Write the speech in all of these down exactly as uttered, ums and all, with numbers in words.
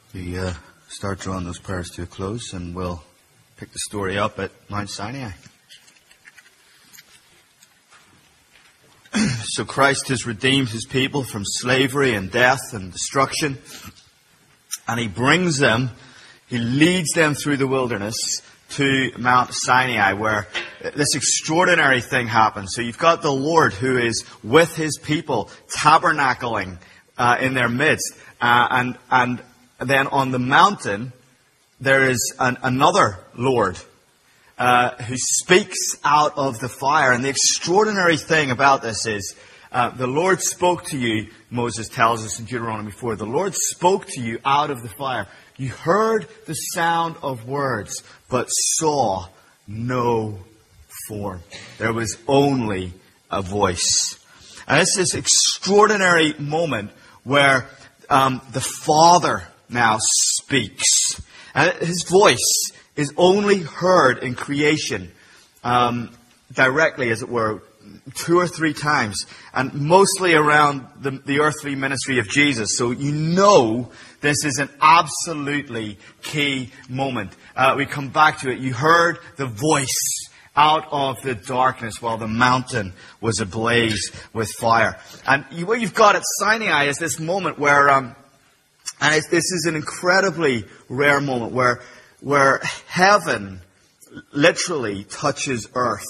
We uh, start drawing those prayers to a close, and we'll pick the story up at Mount Sinai. So Christ has redeemed his people from slavery and death and destruction, and he brings them, he leads them through the wilderness to Mount Sinai, where this extraordinary thing happens. So you've got the Lord who is with his people, tabernacling uh, in their midst, uh, and and then on the mountain there is an, another Lord uh, who speaks out of the fire. And the extraordinary thing about this is uh, the Lord spoke to you, Moses tells us in Deuteronomy four, the Lord spoke to you out of the fire. You heard the sound of words, but saw no form. There was only a voice. And it's this extraordinary moment where um, the Father now speaks. And his voice is only heard in creation, um, directly, as it were, two or three times, and mostly around the, the earthly ministry of Jesus. So you know this is an absolutely key moment. Uh, we come back to it. You heard the voice out of the darkness while the mountain was ablaze with fire. And you, what you've got at Sinai is this moment where, um, and it's, this is an incredibly rare moment where, where heaven literally touches earth.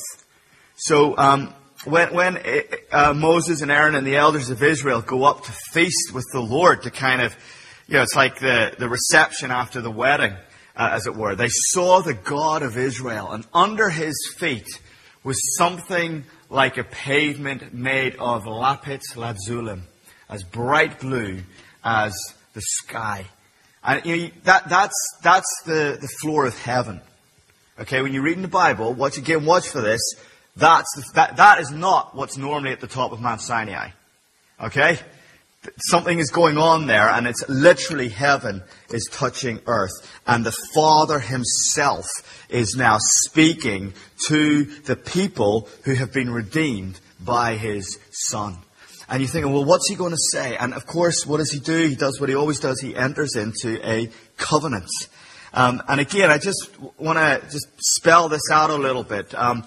So, um, When, when uh, Moses and Aaron and the elders of Israel go up to feast with the Lord to kind of, you know, it's like the, the reception after the wedding, uh, as it were. They saw the God of Israel, and under his feet was something like a pavement made of lapis lazuli, as bright blue as the sky. And you know, that, that's, that's the, the floor of heaven. Okay, when you read in the Bible, watch again, watch for this. That's the, that, that is not what's normally at the top of Mount Sinai. Okay? Something is going on there, and it's literally heaven is touching earth. And the Father himself is now speaking to the people who have been redeemed by his Son. And you're thinking, well, what's he going to say? And of course, what does he do? He does what he always does. He enters into a covenant. Um, and again, I just want to just spell this out a little bit. Um,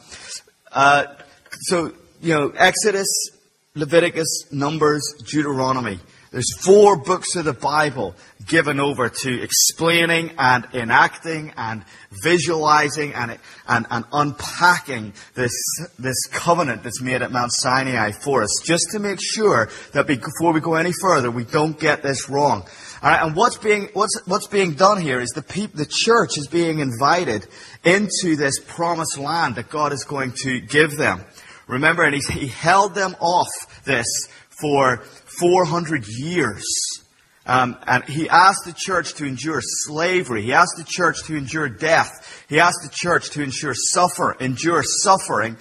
Uh, so, you know, Exodus, Leviticus, Numbers, Deuteronomy. There's four books of the Bible given over to explaining and enacting and visualizing and, and, and unpacking this, this covenant that's made at Mount Sinai for us, just to make sure that before we go any further, we don't get this wrong. All right, and what's being what's what's being done here is the peop, the church is being invited into this promised land that God is going to give them. Remember, and he, he held them off this for four hundred years. Um, and he asked the church to endure slavery. He asked the church to endure death. He asked the church to endure suffer, endure suffering.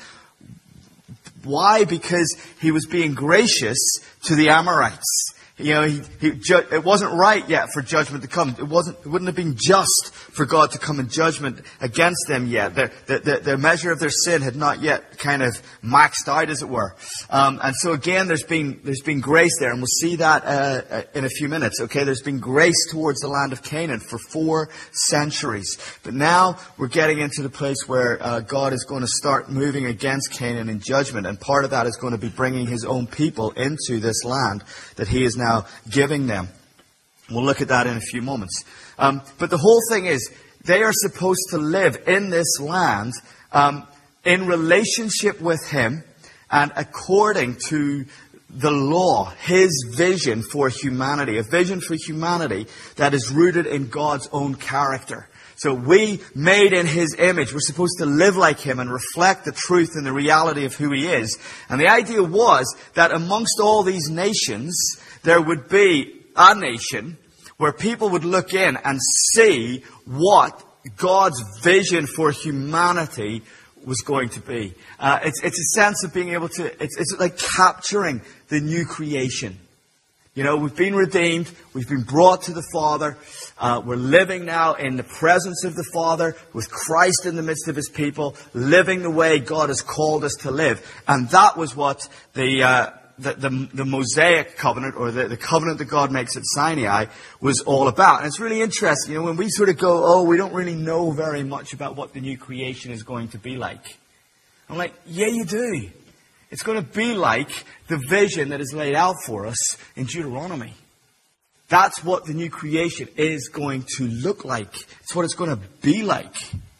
Why? Because he was being gracious to the Amorites. You know, he, he, ju- it wasn't right yet for judgment to come. It wasn't. It wouldn't have been just for God to come in judgment against them yet. The, the, the, the measure of their sin had not yet kind of maxed out, as it were. Um, and so again, there's been there's been grace there, and we'll see that uh, in a few minutes. Okay, there's been grace towards the land of Canaan for four centuries, but now we're getting into the place where uh, God is going to start moving against Canaan in judgment, and part of that is going to be bringing his own people into this land that he is now giving them. We'll look at that in a few moments. Um, but the whole thing is, they are supposed to live in this land um, in relationship with him and according to the law, his vision for humanity, a vision for humanity that is rooted in God's own character. So we, made in his image, we're supposed to live like him and reflect the truth and the reality of who he is. And the idea was that amongst all these nations, there would be a nation where people would look in and see what God's vision for humanity was going to be. Uh, it's, it's a sense of being able to, it's, it's like capturing the new creation. You know, we've been redeemed, we've been brought to the Father, uh, we're living now in the presence of the Father, with Christ in the midst of his people, living the way God has called us to live. And that was what the, uh, the, the, the Mosaic covenant, or the, the covenant that God makes at Sinai, was all about. And it's really interesting, you know, when we sort of go, oh, we don't really know very much about what the new creation is going to be like. I'm like, yeah, you do. It's going to be like the vision that is laid out for us in Deuteronomy. That's what the new creation is going to look like. It's what it's going to be like.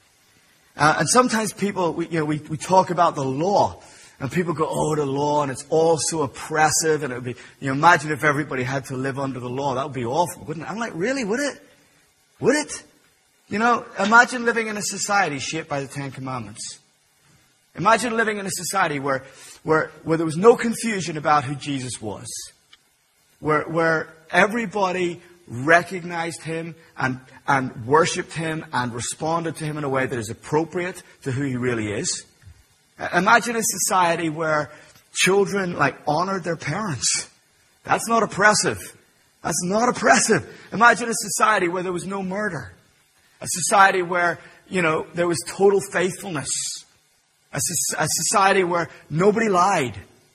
Uh, and sometimes people, we, you know, we, we talk about the law. And people go, oh, the law, and it's all so oppressive. And it would be, you know, imagine if everybody had to live under the law. That would be awful, wouldn't it? I'm like, really? Would it? Would it? You know, imagine living in a society shaped by the Ten Commandments. Imagine living in a society where, where, where there was no confusion about who Jesus was. Where, where everybody recognized him and, and worshipped him and responded to him in a way that is appropriate to who he really is. Imagine a society where children, like, honored their parents. That's not oppressive. That's not oppressive. Imagine a society where there was no murder. A society where, you know, there was total faithfulness. A, a society where nobody lied.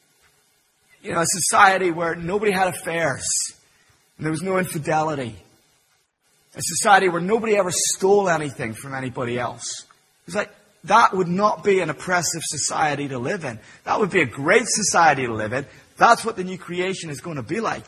You know, a society where nobody had affairs. And there was no infidelity. A society where nobody ever stole anything from anybody else. It's like, that would not be an oppressive society to live in. That would be a great society to live in. That's what the new creation is going to be like.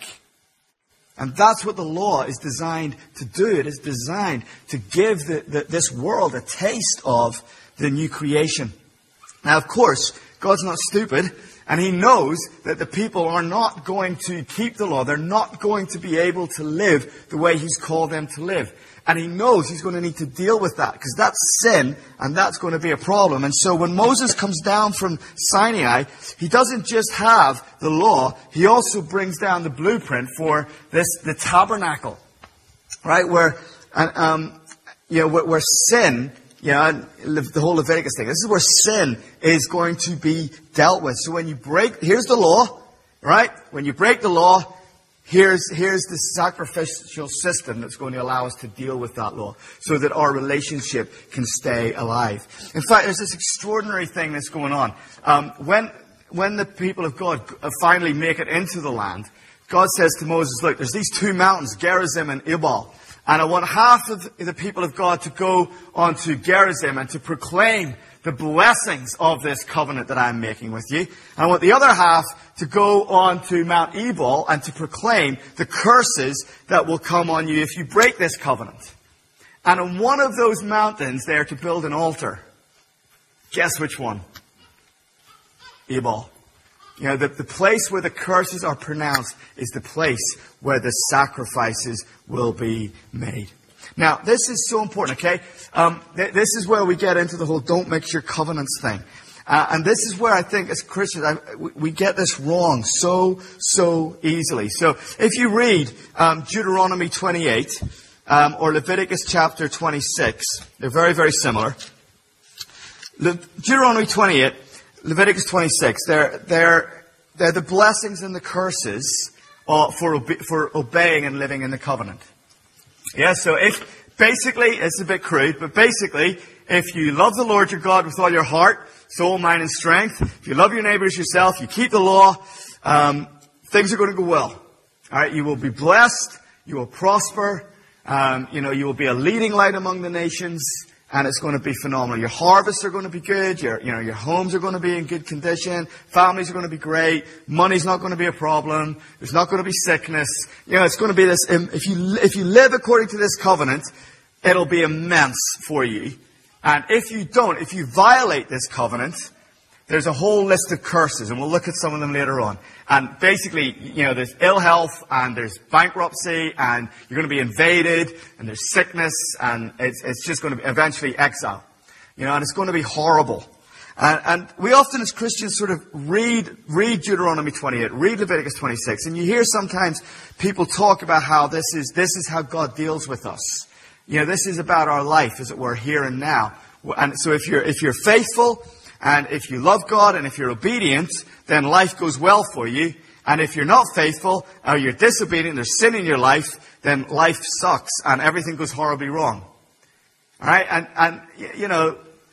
And that's what the law is designed to do. It is designed to give the, the, this world a taste of the new creation. Now, of course, God's not stupid. And he knows that the people are not going to keep the law. They're not going to be able to live the way he's called them to live. And he knows he's going to need to deal with that, because that's sin, and that's going to be a problem. And so when Moses comes down from Sinai, he doesn't just have the law, he also brings down the blueprint for this, the tabernacle. Right? Where, um, you know, where, where sin, you know, and the whole Leviticus thing, this is where sin is going to be dealt with. So when you break, here's the law, right? When you break the law, Here's, here's the sacrificial system that's going to allow us to deal with that law so that our relationship can stay alive. In fact, there's this extraordinary thing that's going on. Um, when, when the people of God finally make it into the land, God says to Moses, look, there's these two mountains, Gerizim and Ebal. And I want half of the people of God to go onto Gerizim and to proclaim the blessings of this covenant that I'm making with you. And I want the other half to go on to Mount Ebal and to proclaim the curses that will come on you if you break this covenant. And on one of those mountains, they are to build an altar. Guess which one? Ebal. You know, the, the place where the curses are pronounced is the place where the sacrifices will be made. Now, this is so important, okay? Um, th- this is where we get into the whole don't mix your covenants thing. Uh, and this is where I think as Christians, I, we, we get this wrong so, so easily. So if you read um, Deuteronomy twenty-eight um, or Leviticus chapter twenty-six, they're very, very similar. Le- Deuteronomy twenty-eight, Leviticus twenty-six, they're, they're, they're the blessings and the curses uh, for, obe- for obeying and living in the covenant. Yeah, so if, basically, it's a bit crude, but basically, if you love the Lord your God with all your heart, soul, mind, and strength, if you love your neighbor as yourself, you keep the law, um, things are going to go well. Alright, you will be blessed, you will prosper, um, you know, you will be a leading light among the nations, and it's going to be phenomenal. Your harvests are going to be good, your, you know, your homes are going to be in good condition, families are going to be great, money's not going to be a problem, there's not going to be sickness. You know, it's going to be this, if you, if you live according to this covenant, it'll be immense for you. And if you don't, if you violate this covenant, there's a whole list of curses, and we'll look at some of them later on. And basically, you know, there's ill health, and there's bankruptcy, and you're going to be invaded, and there's sickness, and it's, it's just going to be eventually exile. You know, and it's going to be horrible. And, and we often as Christians sort of read, read Deuteronomy twenty-eight, read Leviticus twenty-six, and you hear sometimes people talk about how this is, this is how God deals with us. You know, this is about our life, as it were, here and now. And so if you're, if you're faithful, and if you love God, and if you're obedient, then life goes well for you. And if you're not faithful, or you're disobedient, there's sin in your life, then life sucks, and everything goes horribly wrong. Alright? And, and, you know,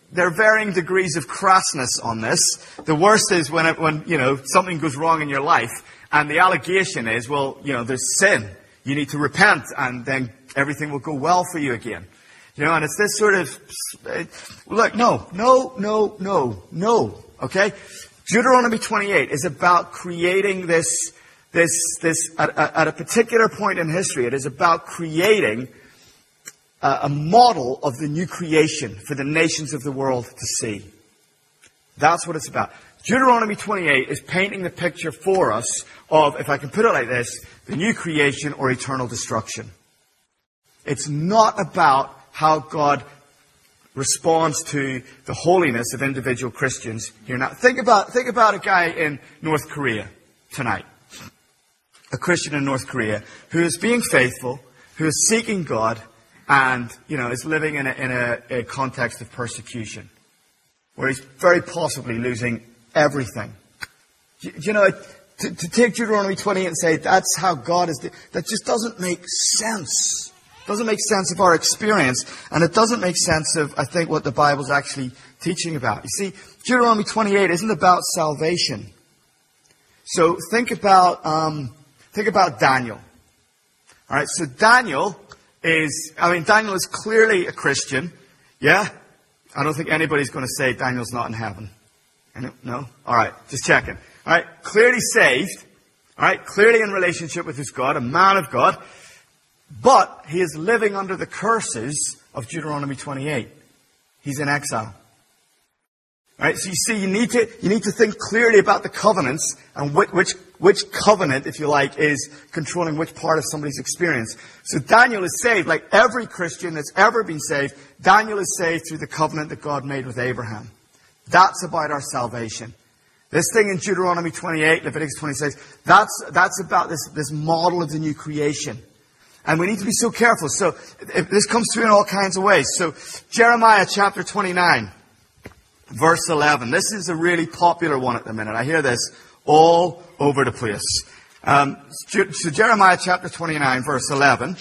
there are varying degrees of crassness on this. The worst is when, it, when you know, something goes wrong in your life, and the allegation is, well, you know, there's sin. You need to repent, and then everything will go well for you again. You know, and it's this sort of, look, no, no, no, no, no, okay? Deuteronomy twenty-eight is about creating this, this, this, at, at a particular point in history, it is about creating a, a model of the new creation for the nations of the world to see. That's what it's about. Deuteronomy twenty-eight is painting the picture for us of, if I can put it like this, the new creation or eternal destruction. It's not about how God responds to the holiness of individual Christians here. Now, think about, think about a guy in North Korea tonight. A Christian in North Korea who is being faithful, who is seeking God, and, you know, is living in a, in a, a context of persecution, where he's very possibly losing everything. You, you know, to, to take Deuteronomy twenty-eight and say that's how God is, that just doesn't make sense. Doesn't make sense of our experience, and it doesn't make sense of, I think, what the Bible's actually teaching about. You see, Deuteronomy twenty-eight isn't about salvation. So think about um, think about Daniel. All right, so Daniel is, I mean, Daniel is clearly a Christian. Yeah, I don't think anybody's going to say Daniel's not in heaven. No, all right, just checking. All right, clearly saved. All right, clearly in relationship with his God, a man of God. But he is living under the curses of Deuteronomy twenty-eight. He's in exile. Right? So you see, you need to you need to think clearly about the covenants and which, which which covenant, if you like, is controlling which part of somebody's experience. So Daniel is saved, like every Christian that's ever been saved. Daniel is saved through the covenant that God made with Abraham. That's about our salvation. This thing in Deuteronomy twenty-eight, Leviticus twenty-six, that's that's about this this model of the new creation. And we need to be so careful. So if this comes through in all kinds of ways. So Jeremiah chapter twenty-nine, verse eleven. This is a really popular one at the minute. I hear this all over the place. Um, so Jeremiah chapter twenty-nine, verse eleven.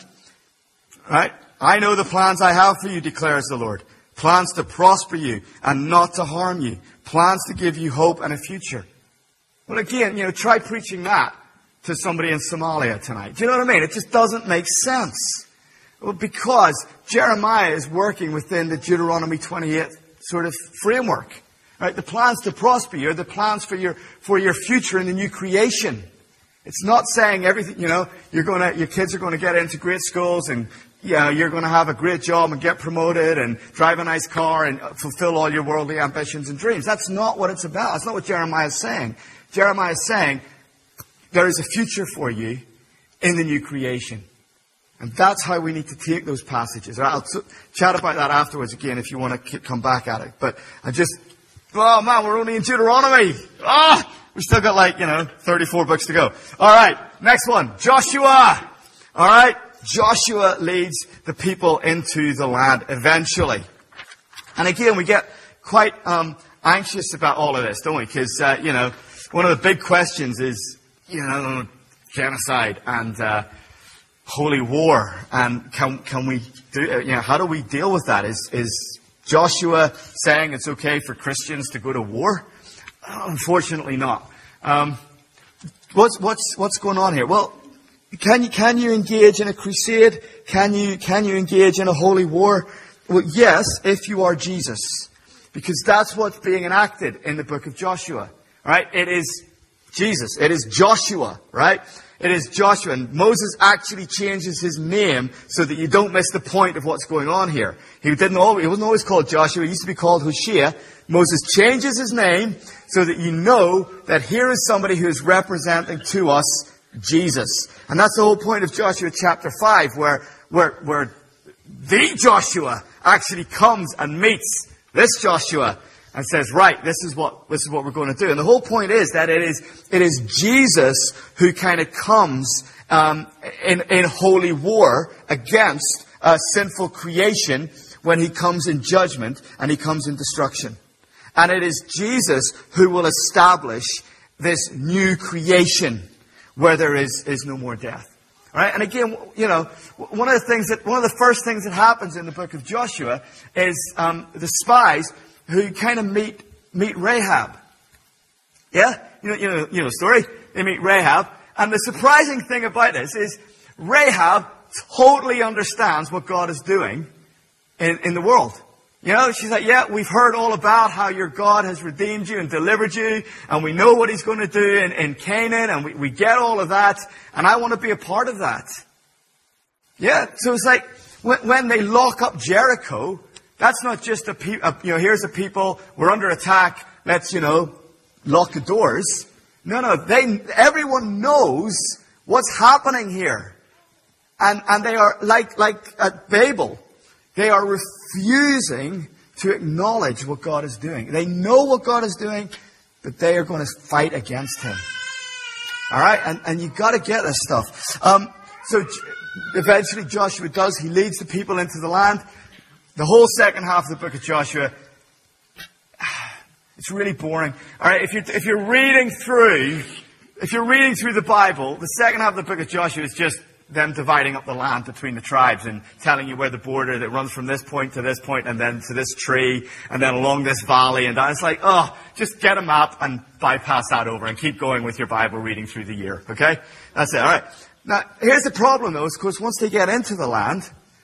Right? I know the plans I have for you, declares the Lord. Plans to prosper you and not to harm you. Plans to give you hope and a future. Well, again, you know, try preaching that to somebody in Somalia tonight. Do you know what I mean? It just doesn't make sense. Well, because Jeremiah is working within the Deuteronomy twenty-eight sort of framework. Right? The plans to prosper you are the plans for your for your future in the new creation. It's not saying everything, you know, you're gonna your kids are going to get into great schools and yeah, you're going to have a great job and get promoted and drive a nice car and fulfill all your worldly ambitions and dreams. That's not what it's about. That's not what Jeremiah is saying. Jeremiah is saying there is a future for you in the new creation. And that's how we need to take those passages. I'll chat about that afterwards again if you want to come back at it. But I just, oh man, we're only in Deuteronomy. Ah, oh, we still got like, you know, thirty-four books to go. All right, next one, Joshua. All right, Joshua leads the people into the land eventually. And again, we get quite um, anxious about all of this, don't we? Because, uh, you know, one of the big questions is, you know, genocide and uh, holy war, and can can we do? You know, how do we deal with that? Is is Joshua saying it's okay for Christians to go to war? Unfortunately, not. Um, what's what's what's going on here? Well, can you can you engage in a crusade? Can you can you engage in a holy war? Well, yes, if you are Jesus, because that's what's being enacted in the book of Joshua. Right? It is Jesus. It is Joshua, right? It is Joshua. And Moses actually changes his name so that you don't miss the point of what's going on here. He didn't always, he wasn't always called Joshua. He used to be called Hoshea. Moses changes his name so that you know that here is somebody who is representing to us Jesus. And that's the whole point of Joshua chapter five, where, where, where the Joshua actually comes and meets this Joshua and says, right, this is what this is what we're going to do. And the whole point is that it is it is Jesus who kind of comes um, in in holy war against uh, sinful creation when he comes in judgment and he comes in destruction. And it is Jesus who will establish this new creation where there is is no more death. All right? And again, you know, one of the things that one of the first things that happens in the book of Joshua is um, the spies. who kind of meet meet Rahab. Yeah? You know, you know, you know the story? They meet Rahab. And the surprising thing about this is Rahab totally understands what God is doing in, in the world. You know, she's like, yeah, we've heard all about how your God has redeemed you and delivered you, and we know what He's going to do in, in Canaan, and we, we get all of that, and I want to be a part of that. Yeah, so it's like, when, when they lock up Jericho, that's not just a, pe- a, you know, here's the people, we're under attack, let's, you know, lock the doors. No, no, they, everyone knows what's happening here. And, and they are, like, like at Babel, they are refusing to acknowledge what God is doing. They know what God is doing, but they are going to fight against Him. Alright? And, and you've got to get this stuff. Um, so eventually Joshua does. He leads the people into the land. The whole second half of the book of Joshua, it's really boring. Alright? If you're, if you're reading through, if you're reading through the Bible, the second half of the book of Joshua is just them dividing up the land between the tribes and telling you where the border that runs from this point to this point and then to this tree and then along this valley and that. It's like, oh, just get a map and bypass that over and keep going with your Bible reading through the year. Okay? That's it. All right. Now, here's the problem though, is of course once they get into the land,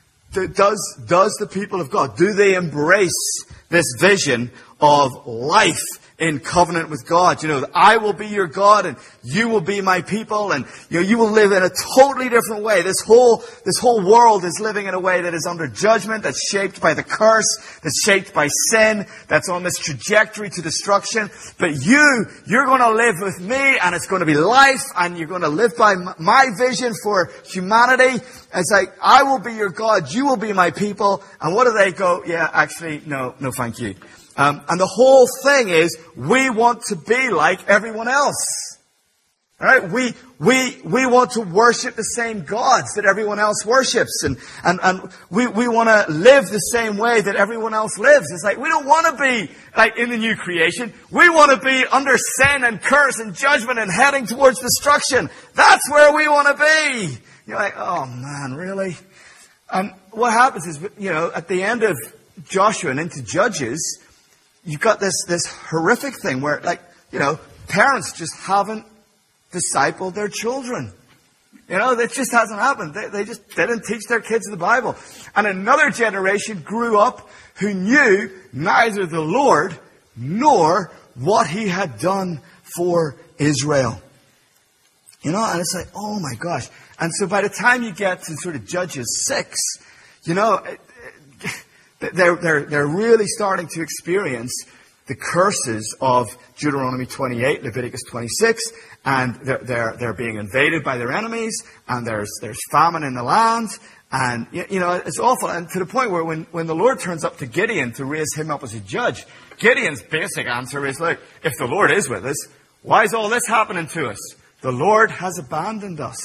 does, does the people of God, do they embrace this vision of life in covenant with God? You know, that I will be your God and you will be my people, and you know, you will live in a totally different way. This whole, this whole world is living in a way that is under judgment, that's shaped by the curse, that's shaped by sin, that's on this trajectory to destruction. But you, you're going to live with me, and it's going to be life, and you're going to live by my vision for humanity. It's like, I will be your God, you will be my people. And what do they go? Yeah, actually, no, no thank you. Um, and the whole thing is, we want to be like everyone else. Alright? We, we, we want to worship the same gods that everyone else worships. And, and, and we, we want to live the same way that everyone else lives. It's like, we don't want to be like in the new creation. We want to be under sin and curse and judgment and heading towards destruction. That's where we want to be. You're like, oh man, really? And what happens is, you know, at the end of Joshua and into Judges, you've got this, this horrific thing where, like, you know, parents just haven't discipled their children. You know, it just hasn't happened. They, they just didn't teach their kids the Bible. And another generation grew up who knew neither the Lord nor what He had done for Israel. You know, and it's like, oh my gosh. And so by the time you get to sort of Judges six, you know, it, They're, they're, they're really starting to experience the curses of Deuteronomy twenty-eight, Leviticus twenty-six, and they're, they're, they're being invaded by their enemies, and there's, there's famine in the land, and, you know, it's awful. And to the point where when, when the Lord turns up to Gideon to raise him up as a judge, Gideon's basic answer is, look, if the Lord is with us, why is all this happening to us? The Lord has abandoned us.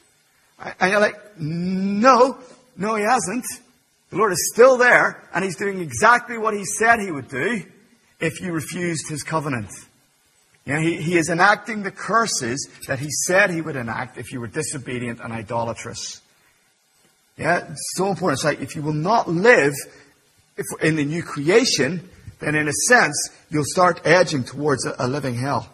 And you're like, no, no, He hasn't. The Lord is still there, and He's doing exactly what He said He would do if you refused His covenant. You know, he, he is enacting the curses that He said He would enact if you were disobedient and idolatrous. Yeah, it's so important. It's like, if you will not live if, in the new creation, then in a sense, you'll start edging towards a, a living hell.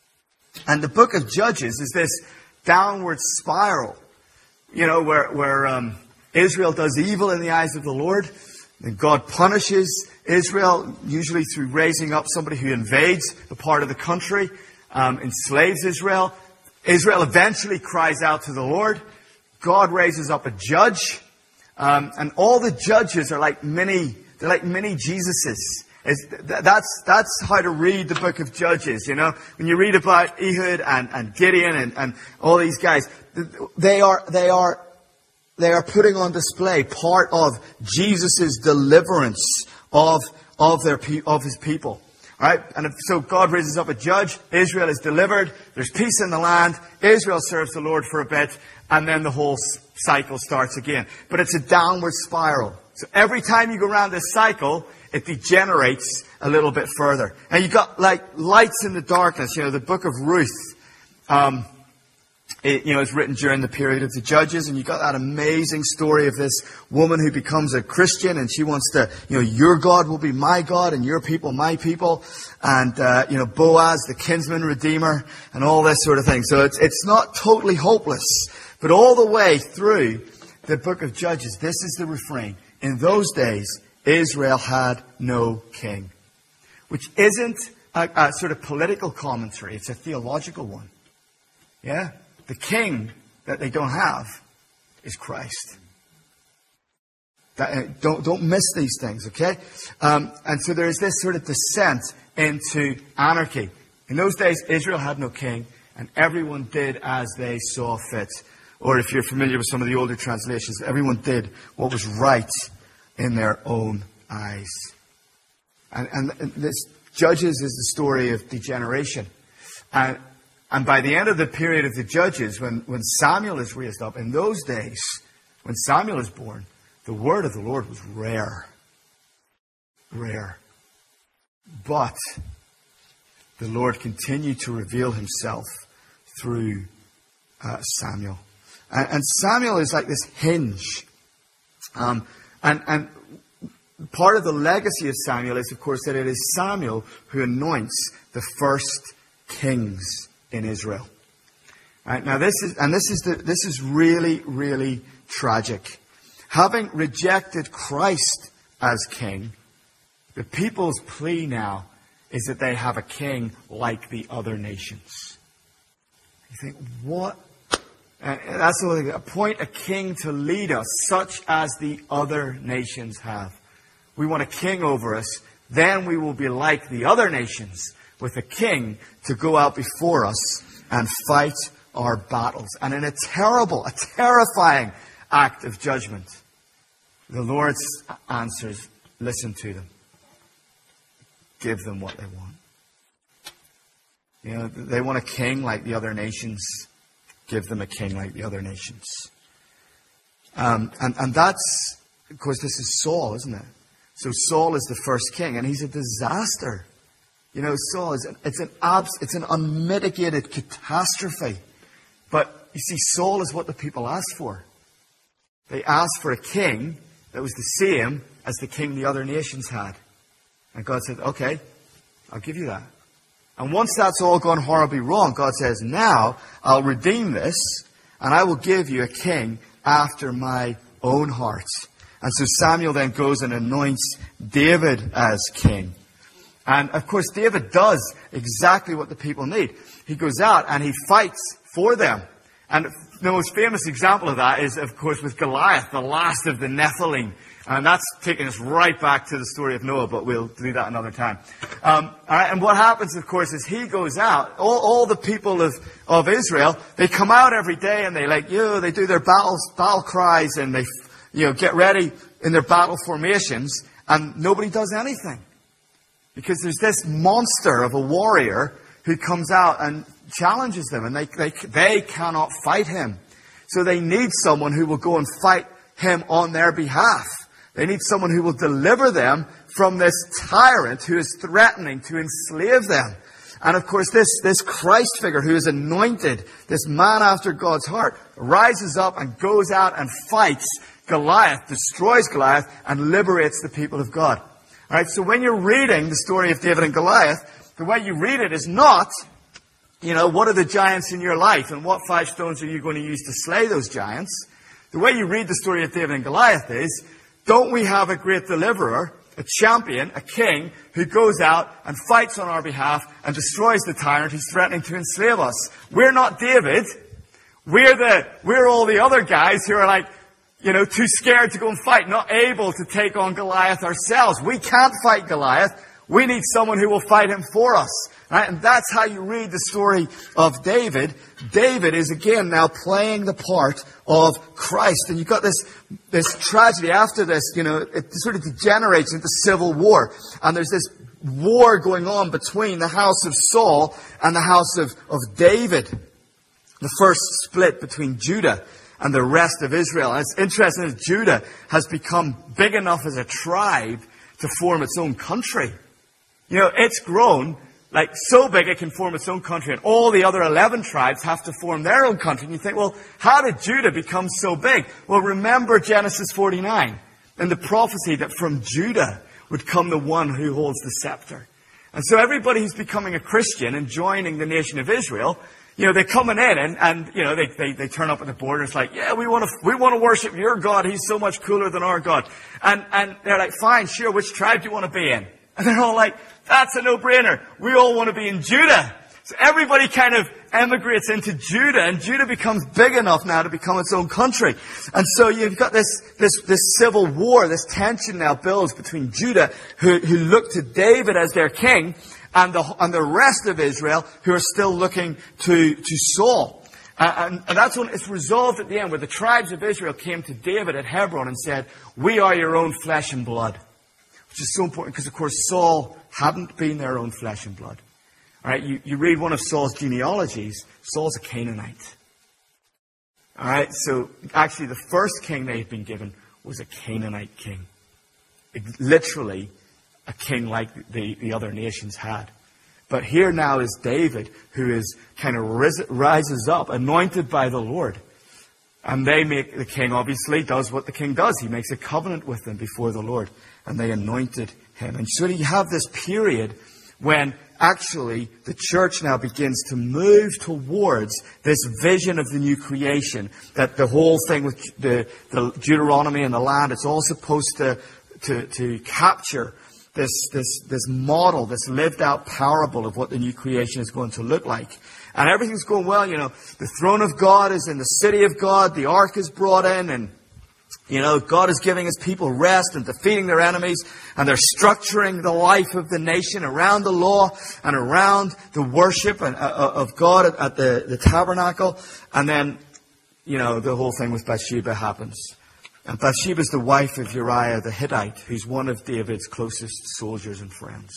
And the book of Judges is this downward spiral, you know, where, where, um, Israel does evil in the eyes of the Lord, and God punishes Israel, usually through raising up somebody who invades the part of the country, um, enslaves Israel. Israel eventually cries out to the Lord. God raises up a judge, um, and all the judges are like mini, they're like mini Jesuses. It's, that's, that's how to read the book of Judges, you know. When you read about Ehud and, and Gideon and, and all these guys, they are, they are, They are putting on display part of Jesus' deliverance of, of, their, of His people. All right? And if, so God raises up a judge. Israel is delivered. There's peace in the land. Israel serves the Lord for a bit. And then the whole cycle starts again. But it's a downward spiral. So every time you go around this cycle, it degenerates a little bit further. And you've got like lights in the darkness. You know, the book of Ruth. Um, It, you know, it's written during the period of the Judges, and you got that amazing story of this woman who becomes a Christian, and she wants to, you know, your God will be my God, and your people my people, and uh, you know, Boaz, the kinsman redeemer, and all this sort of thing. So it's it's not totally hopeless, but all the way through the book of Judges, this is the refrain: in those days, Israel had no king, which isn't a, a sort of political commentary; it's a theological one. Yeah. The king that they don't have is Christ. That, don't, don't miss these things, okay? Um, and so there is this sort of descent into anarchy. In those days, Israel had no king, and everyone did as they saw fit. Or if you're familiar with some of the older translations, everyone did what was right in their own eyes. And, and this Judges is the story of degeneration. And And by the end of the period of the Judges, when, when Samuel is raised up, in those days, when Samuel is born, the word of the Lord was rare. Rare. But the Lord continued to reveal himself through uh, Samuel. And, and Samuel is like this hinge. Um, and, and part of the legacy of Samuel is, of course, that it is Samuel who anoints the first kings in Israel. Right, now this is, and this is the, this is really, really tragic. Having rejected Christ as king, the people's plea now is that they have a king like the other nations. You think, what? And that's the thing. Appoint a king to lead us, such as the other nations have. We want a king over us, then we will be like the other nations, with a king to go out before us and fight our battles. And in a terrible, a terrifying act of judgment, the Lord answers, listen to them. Give them what they want. You know, they want a king like the other nations. Give them a king like the other nations. Um, and, and that's, of course, this is Saul, isn't it? So Saul is the first king, and he's a disaster. You know, Saul is an, it's an abs, it's an unmitigated catastrophe. But you see, Saul is what the people asked for. They asked for a king that was the same as the king the other nations had. And God said, okay, I'll give you that. And once that's all gone horribly wrong, God says, now I'll redeem this, and I will give you a king after my own heart. And so Samuel then goes and anoints David as king. And, of course, David does exactly what the people need. He goes out and he fights for them. And the most famous example of that is, of course, with Goliath, the last of the Nephilim. And that's taking us right back to the story of Noah, but we'll do that another time. Um, all right, and what happens, of course, is he goes out. All, all the people of, of Israel, they come out every day and they, like, you know, they do their battles, battle cries, and they, you know, get ready in their battle formations, and nobody does anything. Because there's this monster of a warrior who comes out and challenges them, and they, they, they cannot fight him. So they need someone who will go and fight him on their behalf. They need someone who will deliver them from this tyrant who is threatening to enslave them. And of course, this, this Christ figure who is anointed, this man after God's heart, rises up and goes out and fights Goliath, destroys Goliath, and liberates the people of God. All right, so when you're reading the story of David and Goliath, the way you read it is not, you know, what are the giants in your life and what five stones are you going to use to slay those giants? The way you read the story of David and Goliath is, don't we have a great deliverer, a champion, a king, who goes out and fights on our behalf and destroys the tyrant who's threatening to enslave us? We're not David. We're the, we're all the other guys who are like, you know, too scared to go and fight, not able to take on Goliath ourselves. We can't fight Goliath. We need someone who will fight him for us. Right? And that's how you read the story of David. David is again now playing the part of Christ. And you've got this, this tragedy after this, you know, it sort of degenerates into civil war. And there's this war going on between the house of Saul and the house of, of David. The first split between Judah and the rest of Israel. And it's interesting that Judah has become big enough as a tribe to form its own country. You know, it's grown like so big it can form its own country, and all the other eleven tribes have to form their own country. And you think, well, how did Judah become so big? Well, remember Genesis forty-nine and the prophecy that from Judah would come the one who holds the scepter. And so everybody who's becoming a Christian and joining the nation of Israel, you know, they're coming in and, and you know, they, they, they turn up at the border. It's like, yeah, we want to, we want to worship your God. He's so much cooler than our God. And, and they're like, fine, sure, which tribe do you want to be in? And they're all like, that's a no-brainer. We all want to be in Judah. So everybody kind of emigrates into Judah, and Judah becomes big enough now to become its own country. And so you've got this, this, this civil war, this tension now builds between Judah, who, who look to David as their king, and the, and the rest of Israel, who are still looking to, to Saul. And, and that's when it's resolved at the end, where the tribes of Israel came to David at Hebron and said, we are your own flesh and blood. Which is so important because, of course, Saul hadn't been their own flesh and blood. All right, you, you read one of Saul's genealogies, Saul's a Canaanite. All right, so actually the first king they had been given was a Canaanite king. It, literally a king like the, the other nations had. But here now is David, who is kind of ris- rises up, anointed by the Lord. And they make, the king obviously does what the king does. He makes a covenant with them before the Lord. And they anointed him. And so you have this period when actually the church now begins to move towards this vision of the new creation. That the whole thing with the, the Deuteronomy and the land, it's all supposed to, to, to capture this, this, this model, this lived out parable of what the new creation is going to look like. And everything's going well, you know. The throne of God is in the city of God. The ark is brought in, and you know, God is giving His people rest and defeating their enemies, and they're structuring the life of the nation around the law and around the worship and, uh, of God at, at the, the tabernacle. And then, you know, the whole thing with Bathsheba happens. And Bathsheba is the wife of Uriah the Hittite, who's one of David's closest soldiers and friends.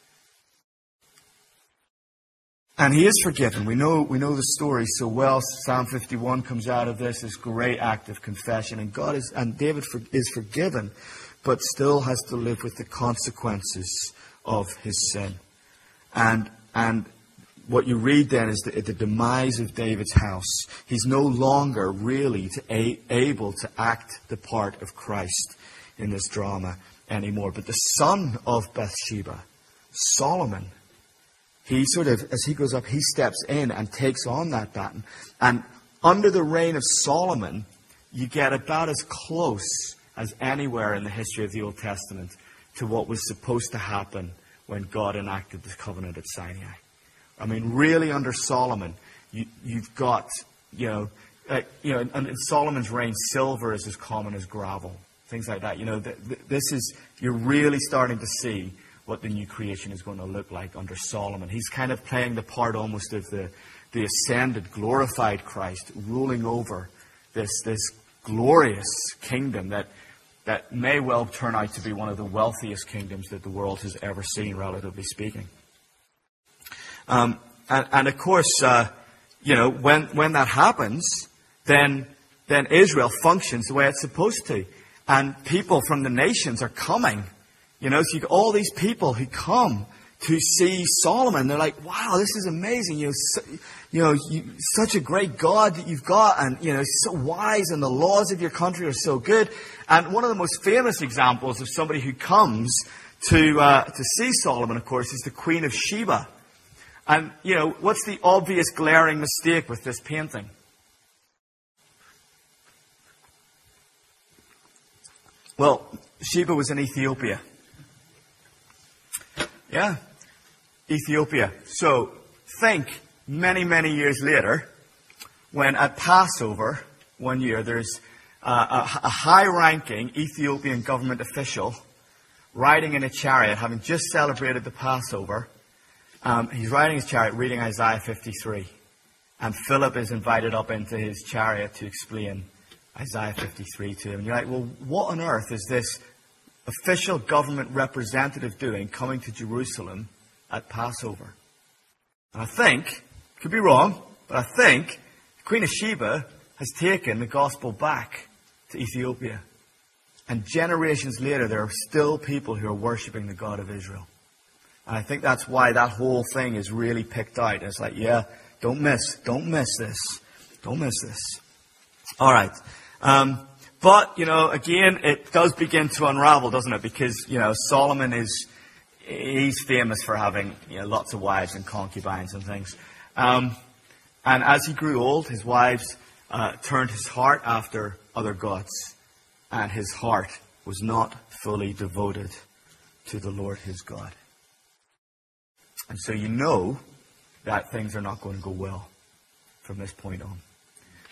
And he is forgiven. We know we know the story so well. Psalm fifty-one comes out of this, this great act of confession. And God is and David for, is forgiven, but still has to live with the consequences of his sin. And and what you read then is the, the demise of David's house. He's no longer really to a, able to act the part of Christ in this drama anymore. But the son of Bathsheba, Solomon, he sort of, as he goes up, he steps in and takes on that baton. And under the reign of Solomon, you get about as close as anywhere in the history of the Old Testament to what was supposed to happen when God enacted the covenant at Sinai. I mean, really under Solomon, you, you've got, you know, uh, you know, and in Solomon's reign, silver is as common as gravel, things like that. You know, th- th- this is, you're really starting to see what the new creation is going to look like under Solomon. He's kind of playing the part almost of the, the ascended, glorified Christ, ruling over this, this glorious kingdom that, that may well turn out to be one of the wealthiest kingdoms that the world has ever seen, relatively speaking. Um, and, and of course, uh, you know, when, when that happens, then, then Israel functions the way it's supposed to. And people from the nations are coming. You know, so you've got all these people who come to see Solomon. They're like, wow, this is amazing. You know, so, you know you, such a great God that you've got. And, you know, so wise, and the laws of your country are so good. And one of the most famous examples of somebody who comes to uh, to see Solomon, of course, is the Queen of Sheba. And, you know, what's the obvious glaring mistake with this painting? Well, Sheba was in Ethiopia. Yeah, Ethiopia. So think many, many years later, when at Passover one year, there's uh, a, a high-ranking Ethiopian government official riding in a chariot, having just celebrated the Passover. Um, he's riding his chariot, reading Isaiah fifty-three. And Philip is invited up into his chariot to explain Isaiah fifty-three to him. And you're like, well, what on earth is this official government representative doing coming to Jerusalem at Passover? And I think, could be wrong, but I think Queen of Sheba has taken the gospel back to Ethiopia. And generations later, there are still people who are worshipping the God of Israel. And I think that's why that whole thing is really picked out. It's like, yeah, don't miss, don't miss this. Don't miss this. All right. Um, but, you know, again, it does begin to unravel, doesn't it? Because, you know, Solomon is, he's famous for having, you know, lots of wives and concubines and things. Um, and as he grew old, his wives uh, turned his heart after other gods. And his heart was not fully devoted to the Lord his God. And so you know that things are not going to go well from this point on.